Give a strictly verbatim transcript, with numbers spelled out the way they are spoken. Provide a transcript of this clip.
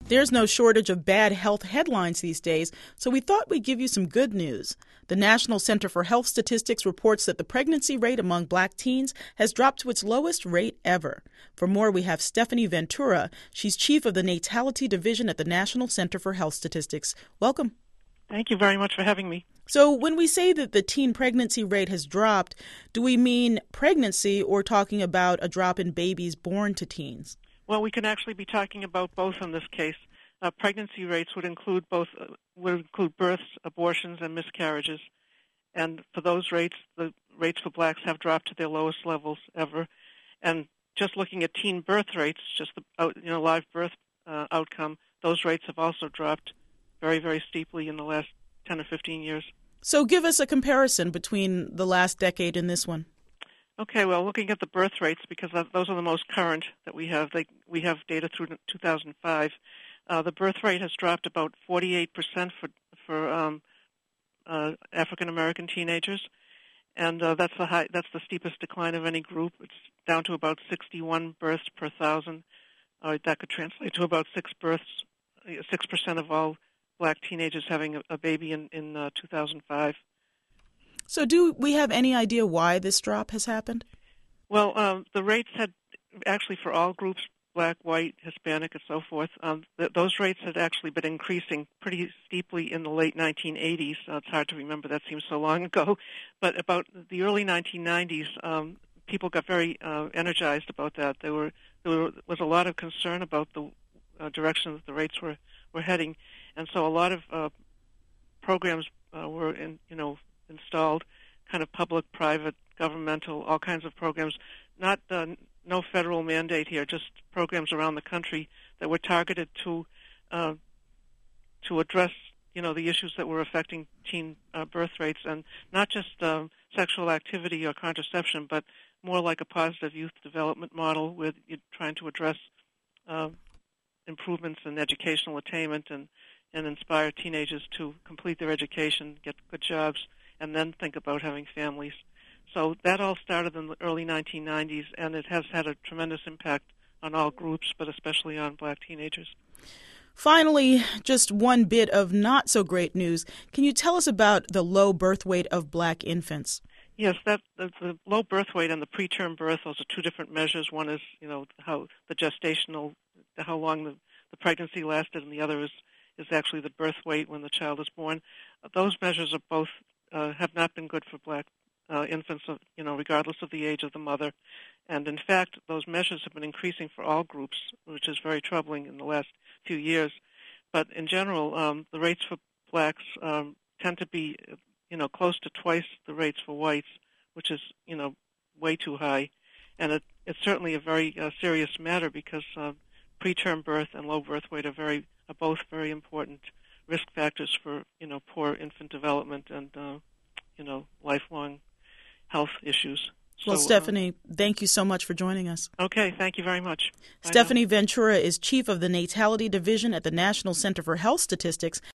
There's no shortage of bad health headlines these days, so we thought we'd give you some good news. The National Center for Health Statistics reports that the pregnancy rate among black teens has dropped to its lowest rate ever. For more, we have Stephanie Ventura. She's chief of the Natality Division at the National Center for Health Statistics. Welcome. Thank you very much for having me. So when we say that the teen pregnancy rate has dropped, do we mean pregnancy or talking about a drop in babies born to teens? Well, we can actually be talking about both in this case. Uh, pregnancy rates would include both uh, would include births, abortions, and miscarriages. And for those rates, the rates for blacks have dropped to their lowest levels ever. And just looking at teen birth rates, just the uh, you know live birth uh, outcome, those rates have also dropped very, very steeply in the last ten or fifteen years. So give us a comparison between the last decade and this one. Okay, well, looking at the birth rates, because those are the most current that we have, they, we have data through two thousand five. Uh, the birth rate has dropped about forty-eight percent for for um, uh, African American teenagers, and uh, that's the high, that's the steepest decline of any group. It's down to about sixty-one births per thousand. Uh, that could translate to about six births, six percent of all black teenagers having a, a baby in in uh, two thousand five. So do we have any idea why this drop has happened? Well, um, the rates had actually for all groups, black, white, Hispanic, and so forth, um, th- those rates had actually been increasing pretty steeply in the late nineteen eighties. Uh, it's hard to remember, that seems so long ago. But about the early nineteen nineties, um, people got very uh, energized about that. There, were, there were, was a lot of concern about the uh, direction that the rates were, were heading. And so a lot of uh, programs uh, were, in, you know, installed, kind of public, private, governmental, all kinds of programs, not uh, no federal mandate here, just programs around the country that were targeted to uh, to address, you know, the issues that were affecting teen uh, birth rates, and not just uh, sexual activity or contraception, but more like a positive youth development model where you're trying to address uh, improvements in educational attainment and, and inspire teenagers to complete their education, get good jobs, and then think about having families. So that all started in the early nineteen nineties, and it has had a tremendous impact on all groups, but especially on black teenagers. Finally, just one bit of not-so-great news. Can you tell us about the low birth weight of black infants? Yes, that the, the low birth weight and the preterm birth, those are two different measures. One is, you know, how the gestational, how long the, the pregnancy lasted, and the other is, is actually the birth weight when the child is born. Those measures are both Uh, have not been good for black uh, infants, of, you know, regardless of the age of the mother. And in fact, those measures have been increasing for all groups, which is very troubling in the last few years. But in general, um, the rates for blacks um, tend to be, you know, close to twice the rates for whites, which is, you know, way too high. And it, it's certainly a very uh, serious matter because uh, preterm birth and low birth weight are very are both very important risk factors for, you know, poor infant development and, uh, you know, lifelong health issues. Well, so, Stephanie, uh, thank you so much for joining us. Okay, thank you very much. Bye Stephanie now. Ventura is chief of the Natality Division at the National Center for Health Statistics.